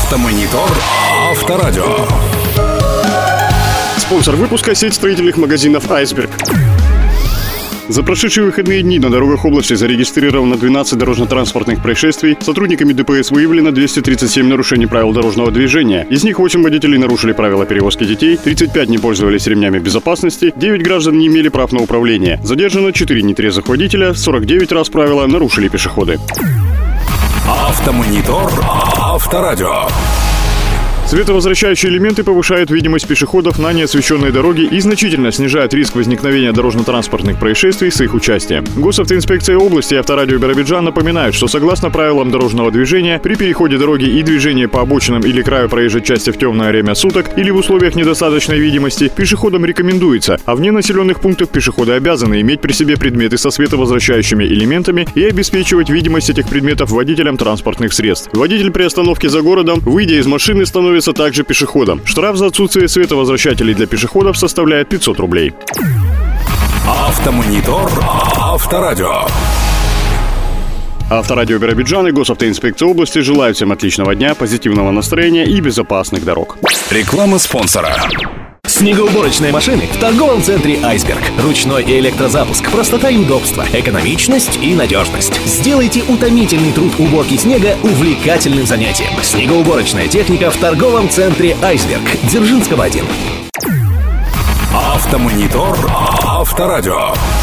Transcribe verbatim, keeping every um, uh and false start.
Автомонитор Авторадио. Спонсор выпуска — сеть строительных магазинов «Айсберг». За прошедшие выходные дни на дорогах области зарегистрировано двенадцать дорожно-транспортных происшествий. Сотрудниками ДПС выявлено двести тридцать семь нарушений правил дорожного движения. Из них восемь водителей нарушили правила перевозки детей, тридцать пять не пользовались ремнями безопасности, девять граждан не имели прав на управление. Задержано четыре нетрезвых водителя, сорок девять раз правила нарушили пешеходы. Автомонитор Авторадио. Световозвращающие элементы повышают видимость пешеходов на неосвещенной дороге и значительно снижают риск возникновения дорожно-транспортных происшествий с их участием. Госавтоинспекция области и Авторадио Биробиджан напоминают, что согласно правилам дорожного движения, при переходе дороги и движении по обочинам или краю проезжей части в темное время суток или в условиях недостаточной видимости, пешеходам рекомендуется, а вне населенных пунктов пешеходы обязаны иметь при себе предметы со световозвращающими элементами и обеспечивать видимость этих предметов водителям транспортных средств. Водитель при остановке за городом, выйдя из машины, становится также пешеходом. Штраф за отсутствие световозвращателей для пешеходов составляет пятьсот рублей. Автомонитор Авторадио. Авторадио Биробиджан и Госавтоинспекция области желают всем отличного дня, позитивного настроения и безопасных дорог. Реклама спонсора. Снегоуборочные машины в торговом центре «Айсберг». Ручной и электрозапуск, простота и удобство, экономичность и надежность. Сделайте утомительный труд уборки снега увлекательным занятием. Снегоуборочная техника в торговом центре «Айсберг». Дзержинского один. Автомонитор Авторадио.